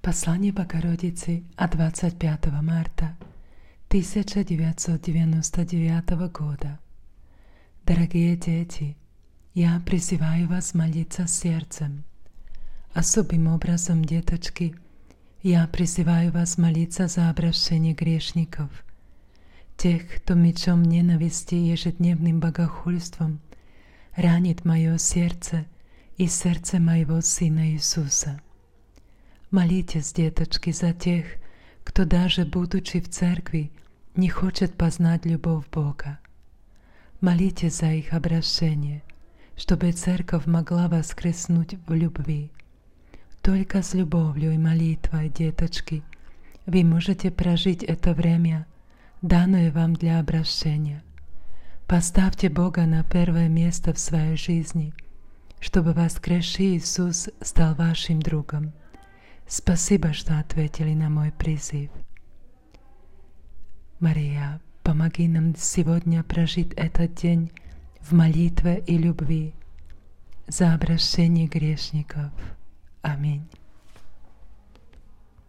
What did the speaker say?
Послание Богородицы от 25 марта 1999 года. Дорогие дети, я призываю вас молиться сердцем. Особым образом, деточки, я призываю вас молиться за обращение грешников, тех, кто мечом ненависти и ежедневным богохульством ранит мое сердце и сердце моего Сына Иисуса. Молитесь, деточки, за тех, кто даже будучи в церкви, не хочет познать любовь Бога. Молитесь за их обращение, чтобы церковь могла воскреснуть в любви. Только с любовью и молитвой, деточки, вы можете прожить это время, данное вам для обращения. Поставьте Бога на первое место в своей жизни, чтобы воскресший Иисус стал вашим другом. Спасибо, что ответили на мой призыв. Мария, помоги нам сегодня прожить этот день в молитве и любви за обращение грешников. Аминь.